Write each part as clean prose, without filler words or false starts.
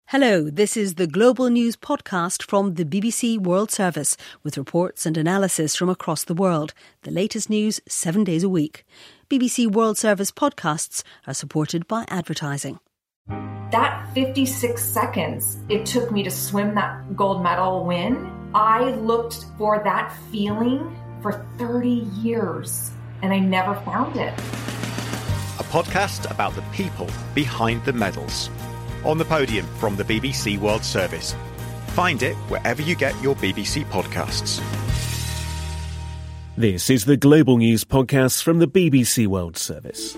Hello, this is the Global News podcast from the BBC World Service with reports and analysis from across the world. The latest news 7 days a week. BBC World Service podcasts are supported by advertising. That 56 seconds it took me to swim that gold medal win, I looked for that feeling for 30 years and I never found it. A podcast about the people behind the medals. On the Podium from the BBC World Service. Find it wherever you get your BBC podcasts. This is the Global News podcast from the BBC World Service.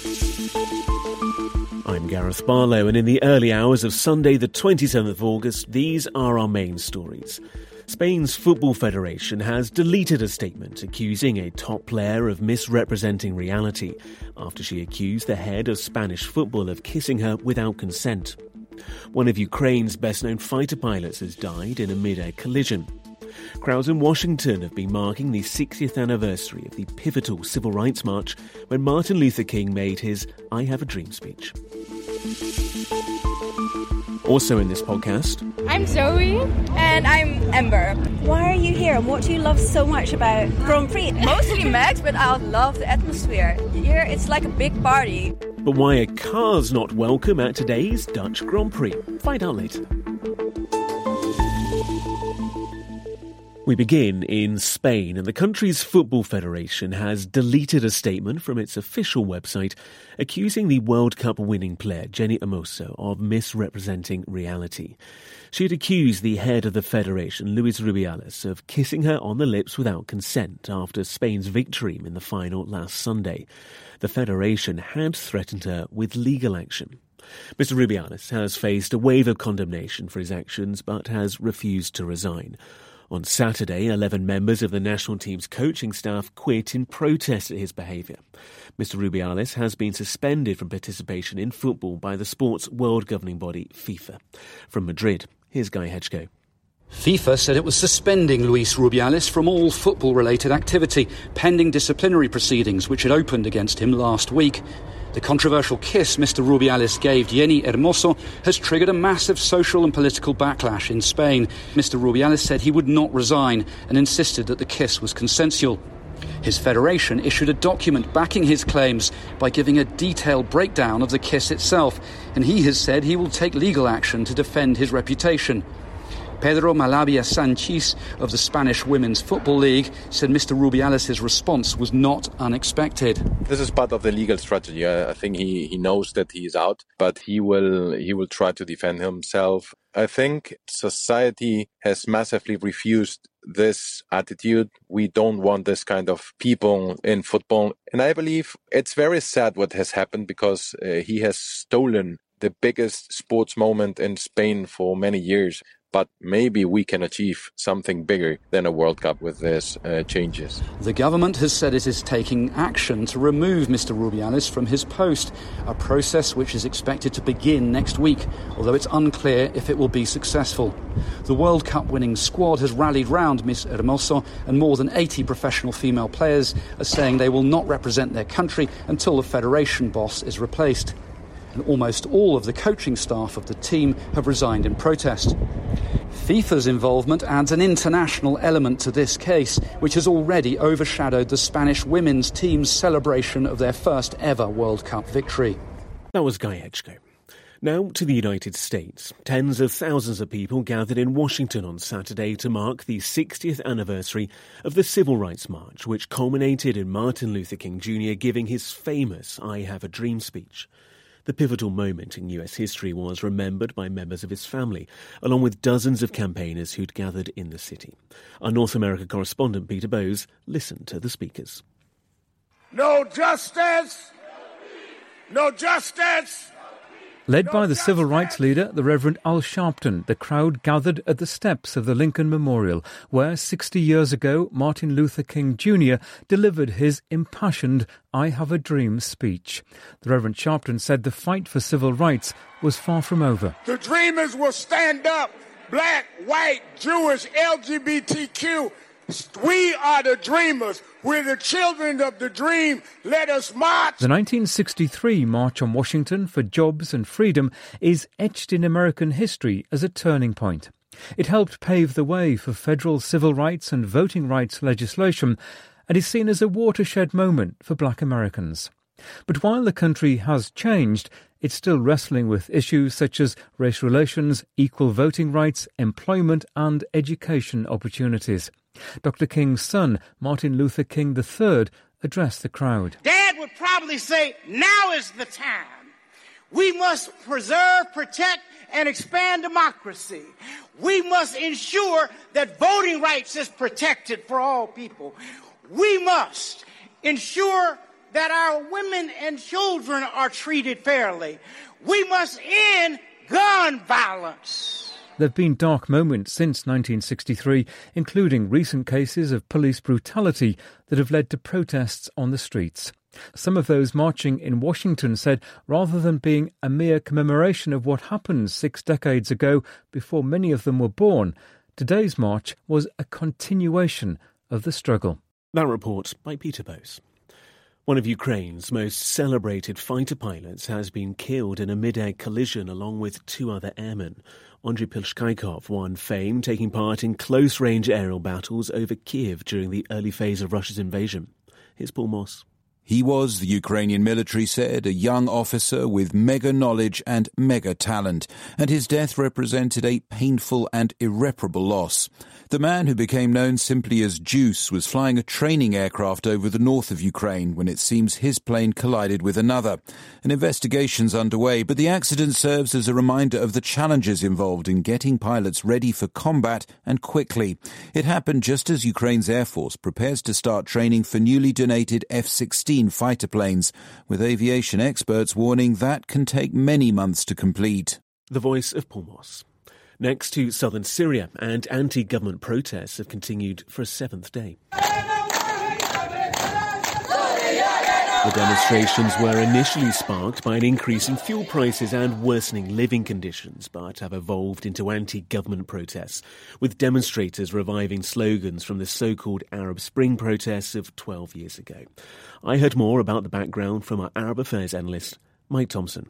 I'm Gareth Barlow, and in the early hours of Sunday the 27th of August, these are our main stories. Spain's Football Federation has deleted a statement accusing a top player of misrepresenting reality after she accused the head of Spanish football of kissing her without consent. One of Ukraine's best-known fighter pilots has died in a mid-air collision. Crowds in Washington have been marking the 60th anniversary of the pivotal Civil Rights March when Martin Luther King made his I Have a Dream speech. Also in this podcast... I'm Zoe. And I'm Ember. Why are you here and what do you love so much about Grand Prix? Mostly Max, but I love the atmosphere. Here it's like a big party. But why are cars not welcome at today's Dutch Grand Prix? Find out later. We begin in Spain, and the country's Football Federation has deleted a statement from its official website accusing the World Cup winning player Jenni Hermoso of misrepresenting reality. She had accused the head of the federation, Luis Rubiales, of kissing her on the lips without consent after Spain's victory in the final last Sunday. The federation had threatened her with legal action. Mr. Rubiales has faced a wave of condemnation for his actions but has refused to resign. On Saturday, 11 members of the national team's coaching staff quit in protest at his behaviour. Mr. Rubiales has been suspended from participation in football by the sport's world governing body, FIFA. From Madrid, here's Guy Hedgeko. FIFA said it was suspending Luis Rubiales from all football-related activity, pending disciplinary proceedings which had opened against him last week. The controversial kiss Mr. Rubiales gave Jenni Hermoso has triggered a massive social and political backlash in Spain. Mr. Rubiales said he would not resign and insisted that the kiss was consensual. His federation issued a document backing his claims by giving a detailed breakdown of the kiss itself, and he has said he will take legal action to defend his reputation. Pedro Malavia Sanchez of the Spanish Women's Football League said Mr. Rubiales' response was not unexpected. This is part of the legal strategy. I think he knows that he is out, but he will try to defend himself. I think society has massively refused this attitude. We don't want this kind of people in football. And I believe it's very sad what has happened because he has stolen the biggest sports moment in Spain for many years. But maybe we can achieve something bigger than a World Cup with these changes. The government has said it is taking action to remove Mr. Rubiales from his post, a process which is expected to begin next week, although it's unclear if it will be successful. The World Cup winning squad has rallied round Ms. Hermoso, and more than 80 professional female players are saying they will not represent their country until the federation boss is replaced. And almost all of the coaching staff of the team have resigned in protest. FIFA's involvement adds an international element to this case, which has already overshadowed the Spanish women's team's celebration of their first ever World Cup victory. That was Guy Hedgeko. Now to the United States. Tens of thousands of people gathered in Washington on Saturday to mark the 60th anniversary of the Civil Rights March, which culminated in Martin Luther King Jr. giving his famous I Have a Dream speech. The pivotal moment in US history was remembered by members of his family, along with dozens of campaigners who'd gathered in the city. Our North America correspondent Peter Bowes listened to the speakers. No justice! No justice! Led by the civil rights leader, the Reverend Al Sharpton, the crowd gathered at the steps of the Lincoln Memorial, where 60 years ago Martin Luther King Jr. delivered his impassioned I Have a Dream speech. The Reverend Sharpton said the fight for civil rights was far from over. The dreamers will stand up, black, white, Jewish, LGBTQ, We are the dreamers. We're the children of the dream. Let us march. The 1963 March on Washington for Jobs and Freedom is etched in American history as a turning point. It helped pave the way for federal civil rights and voting rights legislation and is seen as a watershed moment for black Americans. But while the country has changed, it's still wrestling with issues such as race relations, equal voting rights, employment and education opportunities. Dr. King's son, Martin Luther King III, addressed the crowd. Dad would probably say, now is the time. We must preserve, protect, and expand democracy. We must ensure that voting rights is protected for all people. We must ensure that our women and children are treated fairly. We must end gun violence. There have been dark moments since 1963, including recent cases of police brutality that have led to protests on the streets. Some of those marching in Washington said rather than being a mere commemoration of what happened 6 decades ago before many of them were born, today's march was a continuation of the struggle. That report by Peter Bose. One of Ukraine's most celebrated fighter pilots has been killed in a mid-air collision along with 2 other airmen. Andriy Pilshkaikov won fame taking part in close-range aerial battles over Kiev during the early phase of Russia's invasion. Here's Paul Moss. He was, the Ukrainian military said, a young officer with mega knowledge and mega talent, and his death represented a painful and irreparable loss. The man, who became known simply as Juice, was flying a training aircraft over the north of Ukraine when it seems his plane collided with another. An investigation's underway, but the accident serves as a reminder of the challenges involved in getting pilots ready for combat and quickly. It happened just as Ukraine's Air Force prepares to start training for newly donated F-16 fighter planes, with aviation experts warning that can take many months to complete. The voice of Paul Moss. Next to southern Syria, and anti-government protests have continued for a 7th day. The demonstrations were initially sparked by an increase in fuel prices and worsening living conditions, but have evolved into anti-government protests, with demonstrators reviving slogans from the so-called Arab Spring protests of 12 years ago. I heard more about the background from our Arab Affairs analyst, Mike Thompson.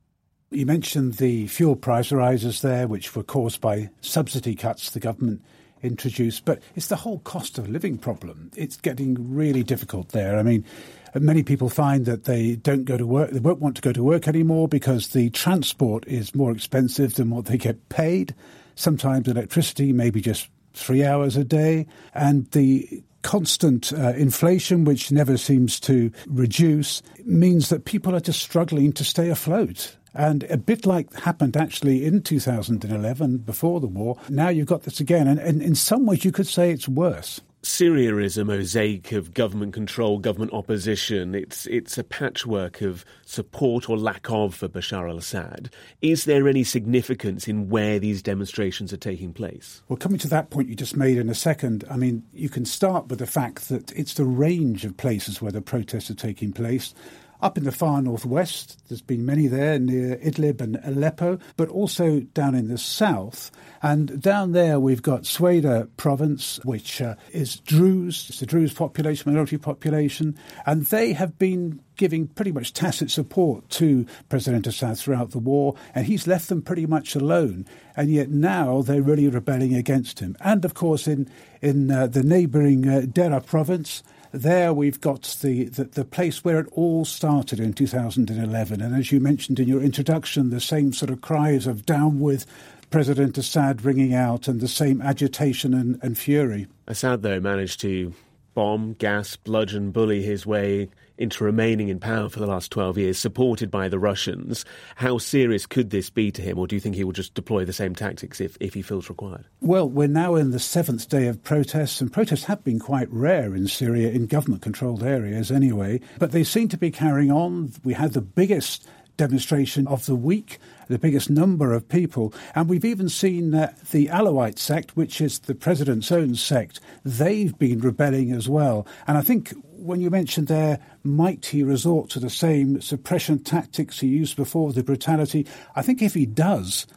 You mentioned the fuel price rises there, which were caused by subsidy cuts the government introduced, but it's the whole cost of living problem. It's getting really difficult there. I mean, many people find that they don't go to work, they won't want to go to work anymore because the transport is more expensive than what they get paid. Sometimes electricity, maybe just 3 hours a day, and the constant inflation, which never seems to reduce, means that people are just struggling to stay afloat. And a bit like happened actually in 2011, before the war, now you've got this again. And in some ways you could say it's worse. Syria is a mosaic of government control, government opposition. It's a patchwork of support or lack of for Bashar al-Assad. Is there any significance in where these demonstrations are taking place? Well, coming to that point you just made in a second, I mean, you can start with the fact that it's the range of places where the protests are taking place. Up in the far northwest, there's been many there near Idlib and Aleppo, but also down in the south. And down there we've got Sweda province, which is Druze. It's the Druze population, minority population. And they have been giving pretty much tacit support to President Assad throughout the war. And he's left them pretty much alone. And yet now they're really rebelling against him. And, of course, in the neighbouring Dera province, there we've got the place where it all started in 2011. And as you mentioned in your introduction, the same sort of cries of down with President Assad ringing out and the same agitation and fury. Assad, though, managed to bomb, gas, bludgeon, bully his way into remaining in power for the last 12 years, supported by the Russians. How serious could this be to him, or do you think he will just deploy the same tactics if he feels required? Well, we're now in the 7th day of protests, and protests have been quite rare in Syria, in government-controlled areas anyway, but they seem to be carrying on. We had the biggest demonstration of the week, the biggest number of people. And we've even seen the Alawite sect, which is the president's own sect, they've been rebelling as well. And I think when you mentioned there, might he resort to the same suppression tactics he used before, the brutality? I think if he does,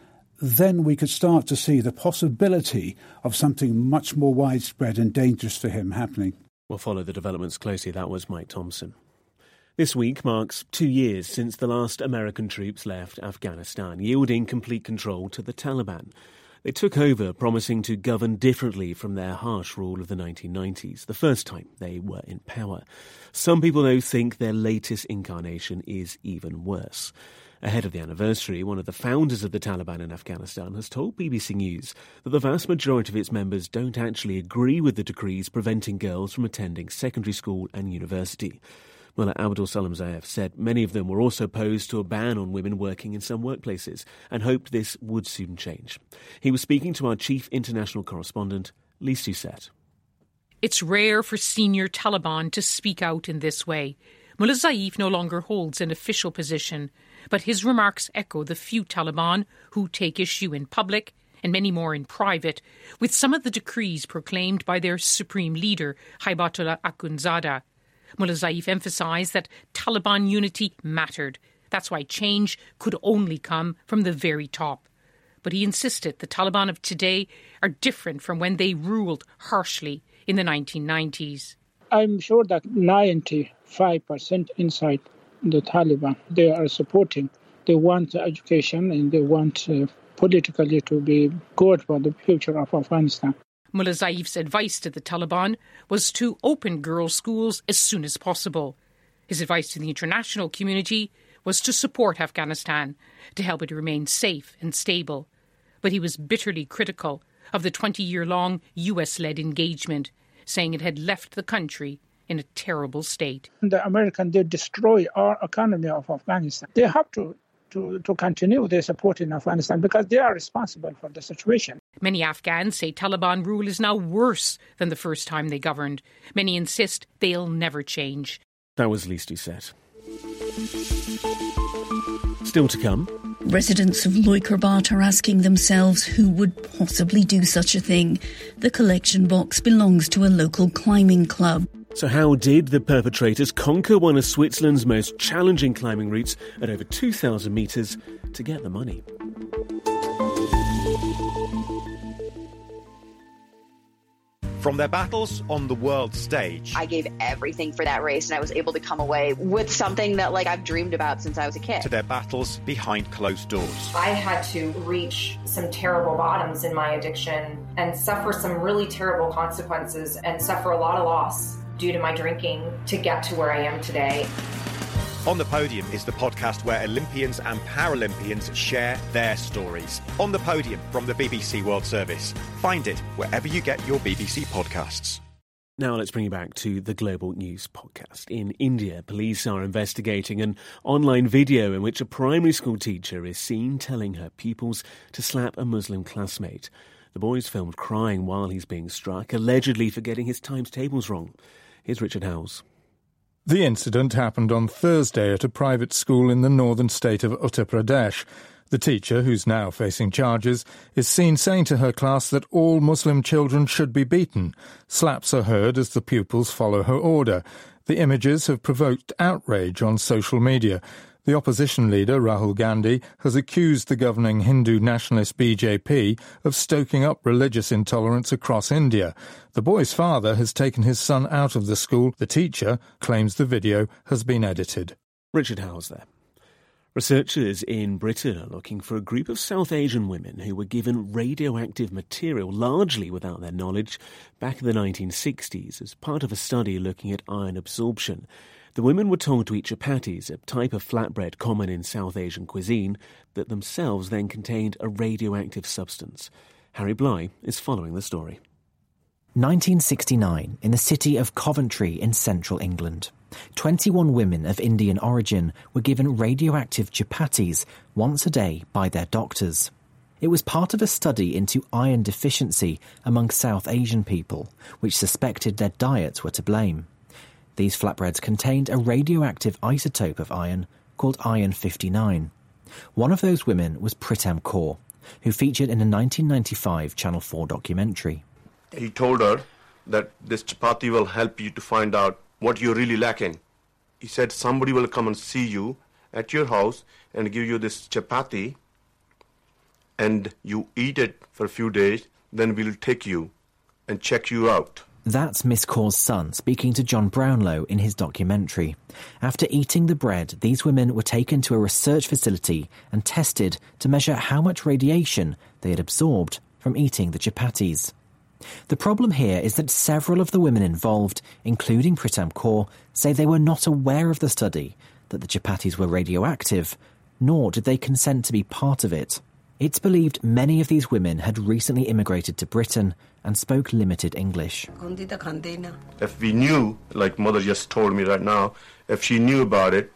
then we could start to see the possibility of something much more widespread and dangerous for him happening. We'll follow the developments closely. That was Mike Thompson. This week marks 2 years since the last American troops left Afghanistan, yielding complete control to the Taliban. They took over, promising to govern differently from their harsh rule of the 1990s, the first time they were in power. Some people, though, think their latest incarnation is even worse. Ahead of the anniversary, one of the founders of the Taliban in Afghanistan has told BBC News that the vast majority of its members don't actually agree with the decrees preventing girls from attending secondary school and university. Mullah Abdul Salam Zaev said many of them were also opposed to a ban on women working in some workplaces and hoped this would soon change. He was speaking to our chief international correspondent, Lise Doucette. It's rare for senior Taliban to speak out in this way. Mullah Zaev no longer holds an official position, but his remarks echo the few Taliban who take issue in public and many more in private with some of the decrees proclaimed by their supreme leader, Haibatullah Akhundzada. Mullah Zaev emphasised that Taliban unity mattered. That's why change could only come from the very top. But he insisted the Taliban of today are different from when they ruled harshly in the 1990s. I'm sure that 95% inside the Taliban, they are supporting. They want education and they want politically to be good for the future of Afghanistan. Mullah Zaev's advice to the Taliban was to open girls' schools as soon as possible. His advice to the international community was to support Afghanistan, to help it remain safe and stable. But he was bitterly critical of the 20-year-long US-led engagement, saying it had left the country in a terrible state. The Americans, they destroy our economy of Afghanistan. They have to continue their support in Afghanistan because they are responsible for the situation. Many Afghans say Taliban rule is now worse than the first time they governed. Many insist they'll never change. That was Lise Doucette. Still to come. Residents of Loikerbat are asking themselves who would possibly do such a thing. The collection box belongs to a local climbing club. So how did the perpetrators conquer one of Switzerland's most challenging climbing routes at over 2,000 metres to get the money? From their battles on the world stage. I gave everything for that race and I was able to come away with something that I've dreamed about since I was a kid. To their battles behind closed doors. I had to reach some terrible bottoms in my addiction and suffer some really terrible consequences and suffer a lot of loss due to my drinking to get to where I am today. On the Podium is the podcast where Olympians and Paralympians share their stories. On the Podium from the BBC World Service. Find it wherever you get your BBC podcasts. Now let's bring you back to the Global News podcast. In India, police are investigating an online video in which a primary school teacher is seen telling her pupils to slap a Muslim classmate. The boy's filmed crying while he's being struck, allegedly for getting his times tables wrong. Here's Richard Howells. The incident happened on Thursday at a private school in the northern state of Uttar Pradesh. The teacher, who's now facing charges, is seen saying to her class that all Muslim children should be beaten. Slaps are heard as the pupils follow her order. The images have provoked outrage on social media. The opposition leader, Rahul Gandhi, has accused the governing Hindu nationalist BJP of stoking up religious intolerance across India. The boy's father has taken his son out of the school. The teacher claims the video has been edited. Richard Howells there. Researchers in Britain are looking for a group of South Asian women who were given radioactive material, largely without their knowledge, back in the 1960s as part of a study looking at iron absorption. The women were told to eat chapatis, a type of flatbread common in South Asian cuisine, that themselves then contained a radioactive substance. Harry Bly is following the story. 1969, in the city of Coventry in central England. 21 women of Indian origin were given radioactive chapatis once a day by their doctors. It was part of a study into iron deficiency among South Asian people, which suspected their diets were to blame. These flatbreads contained a radioactive isotope of iron called iron-59. One of those women was Pritam Kaur, who featured in a 1995 Channel 4 documentary. He told her that this chapati will help you to find out what you're really lacking. He said somebody will come and see you at your house and give you this chapati, and you eat it for a few days, then we'll take you and check you out. That's Miss Kaur's son speaking to John Brownlow in his documentary. After eating the bread, these women were taken to a research facility and tested to measure how much radiation they had absorbed from eating the chapatis. The problem here is that several of the women involved, including Pritam Kaur, say they were not aware of the study, that the chapatis were radioactive, nor did they consent to be part of it. It's believed many of these women had recently immigrated to Britain and spoke limited English. If we knew, like Mother just told me right now, if she knew about it,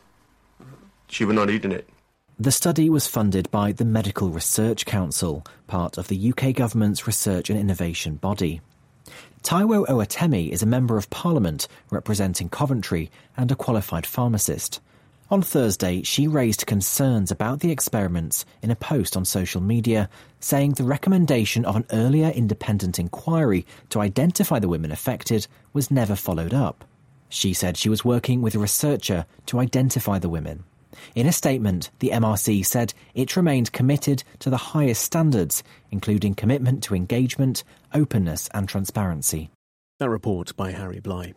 she would not eat it. The study was funded by the Medical Research Council, part of the UK government's research and innovation body. Taiwo Owatemi is a Member of Parliament representing Coventry and a qualified pharmacist. On Thursday, she raised concerns about the experiments in a post on social media, saying the recommendation of an earlier independent inquiry to identify the women affected was never followed up. She said she was working with a researcher to identify the women. In a statement, the MRC said it remained committed to the highest standards, including commitment to engagement, openness and transparency. That report by Harry Bly.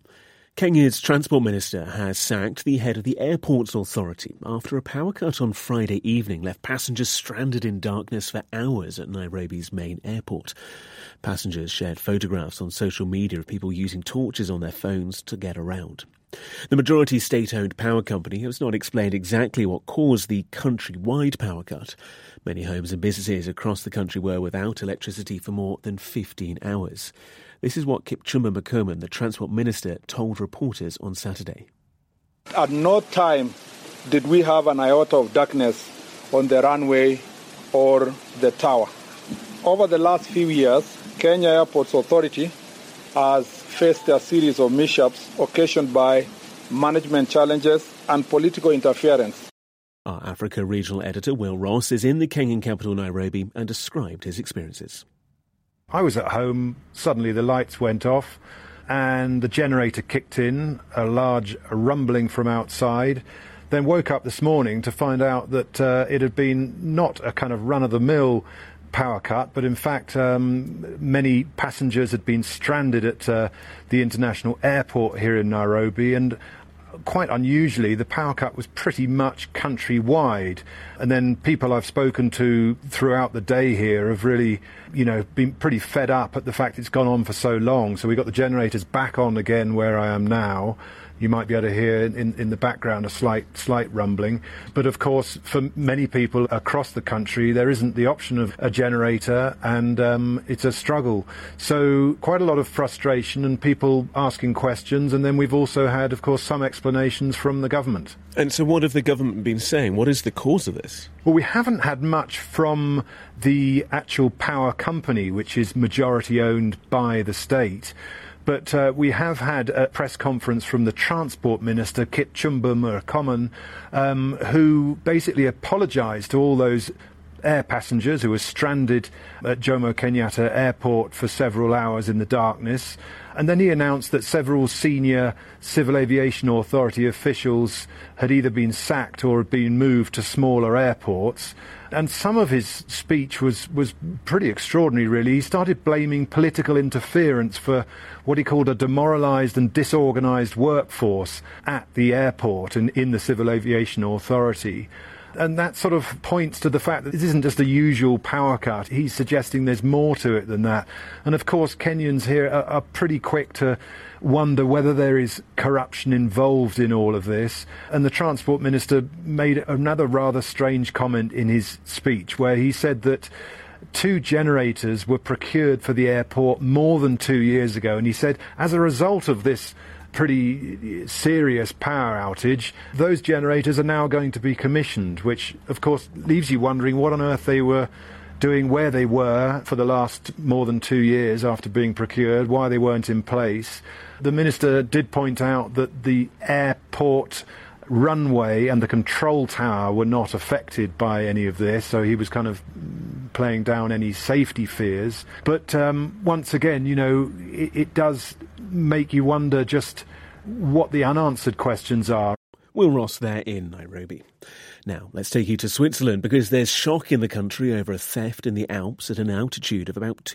Kenya's Transport Minister has sacked the head of the Airports Authority after a power cut on Friday evening left passengers stranded in darkness for hours at Nairobi's main airport. Passengers shared photographs on social media of people using torches on their phones to get around. The majority state-owned power company has not explained exactly what caused the countrywide power cut. Many homes and businesses across the country were without electricity for more than 15 hours. This is what Kipchumba Murkomen, the Transport Minister, told reporters on Saturday. At no time did we have an iota of darkness on the runway or the tower. Over the last few years, Kenya Airports Authority has faced a series of mishaps occasioned by management challenges and political interference. Our Africa regional editor, Will Ross, is in the Kenyan capital, Nairobi, and described his experiences. I was at home, suddenly the lights went off and the generator kicked in, a large rumbling from outside, then woke up this morning to find out that it had been not a kind of run-of-the-mill power cut, but in fact many passengers had been stranded at the international airport here in Nairobi, and quite unusually the power cut was pretty much countrywide. And then people I've spoken to throughout the day here have really, been pretty fed up at the fact it's gone on for so long. So we got the generators back on again where I am now. You might be able to hear in the background a slight rumbling. But of course, for many people across the country, there isn't the option of a generator, and it's a struggle. So quite a lot of frustration and people asking questions. And then we've also had, of course, some explanations from the government. And so what have the government been saying? What is the cause of this? Well, we haven't had much from the actual power company, which is majority owned by the state. But we have had a press conference from the Transport Minister, Kipchumba Murkomen, who basically apologised to all those air passengers who were stranded at Jomo Kenyatta Airport for several hours in the darkness. And then he announced that several senior Civil Aviation Authority officials had either been sacked or had been moved to smaller airports. And some of his speech was pretty extraordinary, really. He started blaming political interference for what he called a demoralised and disorganised workforce at the airport and in the Civil Aviation Authority. And that sort of points to the fact that this isn't just a usual power cut. He's suggesting there's more to it than that. And of course, Kenyans here are pretty quick to wonder whether there is corruption involved in all of this. And the Transport Minister made another rather strange comment in his speech where he said that 2 generators were procured for the airport more than 2 years ago. And he said, as a result of this pretty serious power outage, those generators are now going to be commissioned, which of course leaves you wondering what on earth they were doing, where they were for the last more than 2 years after being procured, why they weren't in place. The minister did point out that the airport runway and the control tower were not affected by any of this, so he was kind of playing down any safety fears. But once again, it does make you wonder just what the unanswered questions are. Will Ross there in Nairobi. Now, let's take you to Switzerland because there's shock in the country over a theft in the Alps at an altitude of about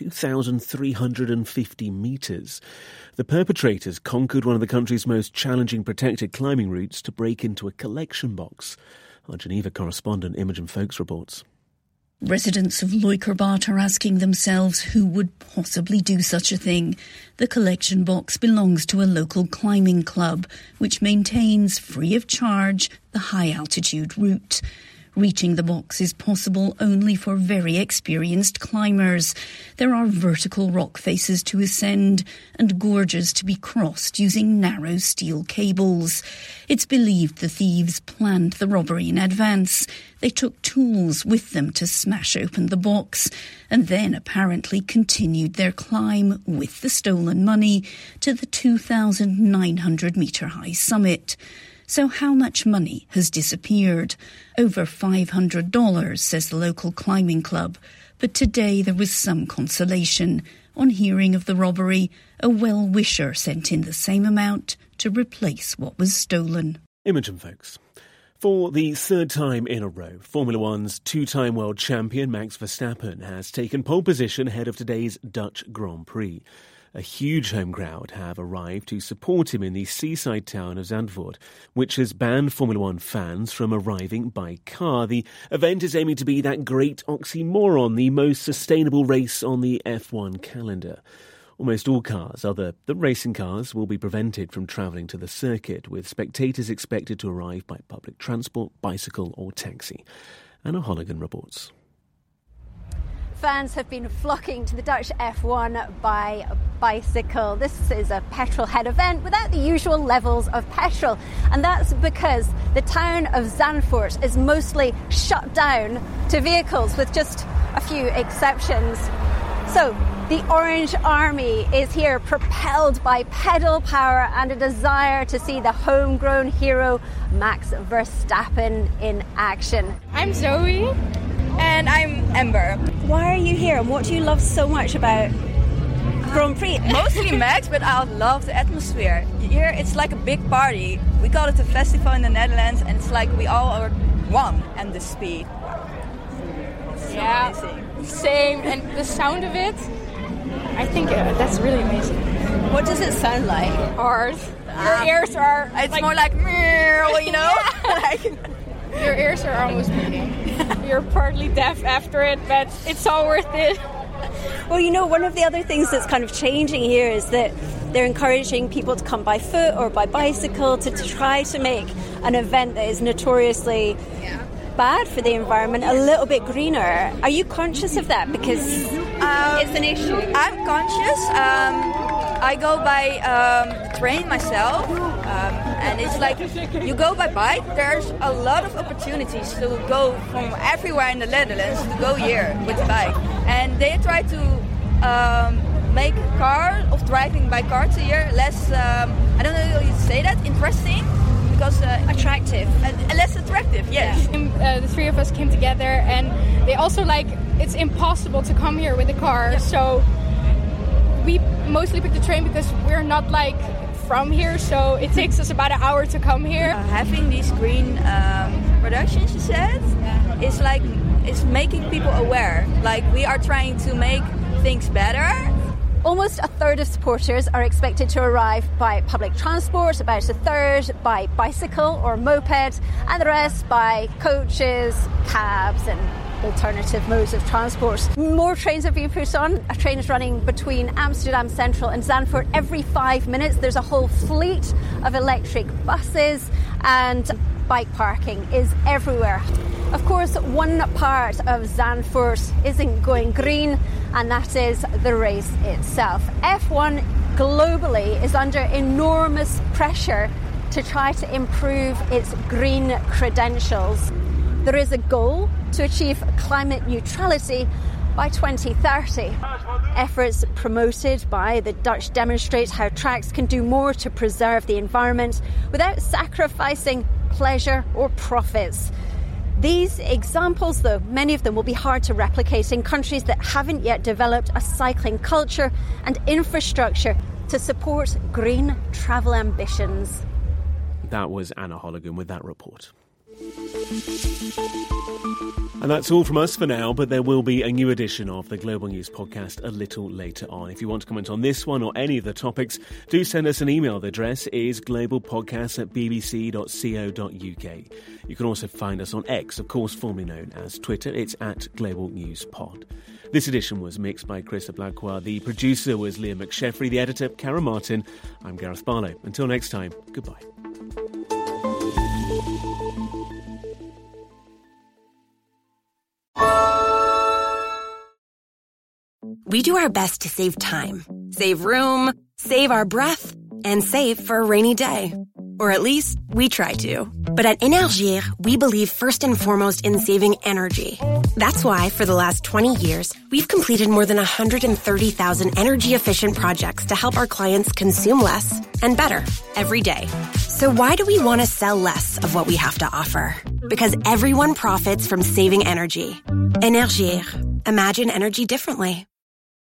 2,350 metres. The perpetrators conquered one of the country's most challenging protected climbing routes to break into a collection box. Our Geneva correspondent Imogen Folkes reports. Residents of Leukerbad are asking themselves who would possibly do such a thing. The collection box belongs to a local climbing club, which maintains, free of charge, the high-altitude route. Reaching the box is possible only for very experienced climbers. There are vertical rock faces to ascend and gorges to be crossed using narrow steel cables. It's believed the thieves planned the robbery in advance. They took tools with them to smash open the box and then apparently continued their climb with the stolen money to the 2,900-metre-high summit. So how much money has disappeared? Over $500, says the local climbing club. But today there was some consolation. On hearing of the robbery, a well-wisher sent in the same amount to replace what was stolen. Imogen Folkes. For the third time in a row, Formula One's two-time world champion Max Verstappen has taken pole position ahead of today's Dutch Grand Prix. A huge home crowd have arrived to support him in the seaside town of Zandvoort, which has banned Formula One fans from arriving by car. The event is aiming to be that great oxymoron, the most sustainable race on the F1 calendar. Almost all cars, other than racing cars, will be prevented from travelling to the circuit, with spectators expected to arrive by public transport, bicycle or taxi. Anna Holligan reports. Fans have been flocking to the Dutch F1 by bicycle. This is a petrol-head event without the usual levels of petrol. And that's because the town of Zandvoort is mostly shut down to vehicles, with just a few exceptions. So the Orange Army is here, propelled by pedal power and a desire to see the homegrown hero Max Verstappen in action. I'm Zoe. And I'm Ember. Why are you here and what do you love so much about Grand Prix? Mostly Max, but I love the atmosphere. Here it's like a big party. We call it a festival in the Netherlands, and it's like we all are one, and the speed. So amazing. Same, and the sound of it, I think that's really amazing. What does it sound like? Hard. Your ears are... It's like, more like, you know? Your ears are almost bleeding. You're partly deaf after it, but it's all worth it. Well, you know, one of the other things that's kind of changing here is that they're encouraging people to come by foot or by bicycle to try to make an event that is notoriously bad for the environment a little bit greener. Are you conscious of that? Because it's an issue. I'm conscious. I go by train myself, and it's like you go by bike. There's a lot of opportunities to go from everywhere in the Netherlands to go here with the bike, and they try to make driving by car to here less. I don't know how you say that. Interesting. Because attractive, less attractive, yes. The three of us came together, and they also it's impossible to come here with a car, so we mostly picked the train because we're not from here, so it takes us about an hour to come here. Having these green productions, you said, it's making people aware. We are trying to make things better. Almost a third of supporters are expected to arrive by public transport, about a third by bicycle or moped, and the rest by coaches, cabs and alternative modes of transport. More trains are being put on. A train is running between Amsterdam Central and Zandvoort every 5 minutes. There's a whole fleet of electric buses, and bike parking is everywhere. Of course, one part of Zandvoort isn't going green, and that is the race itself. F1 globally is under enormous pressure to try to improve its green credentials. There is a goal to achieve climate neutrality by 2030. Efforts promoted by the Dutch demonstrate how tracks can do more to preserve the environment without sacrificing pleasure or profits. These examples, though, many of them will be hard to replicate in countries that haven't yet developed a cycling culture and infrastructure to support green travel ambitions. That was Anna Holligan with that report. And that's all from us for now, but there will be a new edition of the Global News podcast a little later on. If you want to comment on this one or any of the topics, do send us an email. The address is globalpodcasts@bbc.co.uk. You can also find us on X, of course, formerly known as Twitter. It's @GlobalNewsPod. This edition was mixed by Chris Ablakwa. The producer was Liam McSheffrey. The editor, Karen Martin. I'm Gareth Barlow. Until next time, goodbye. We do our best to save time, save room, save our breath, and save for a rainy day. Or at least, we try to. But at Énergir, we believe first and foremost in saving energy. That's why, for the last 20 years, we've completed more than 130,000 energy-efficient projects to help our clients consume less and better every day. So why do we want to sell less of what we have to offer? Because everyone profits from saving energy. Énergir. Imagine energy differently.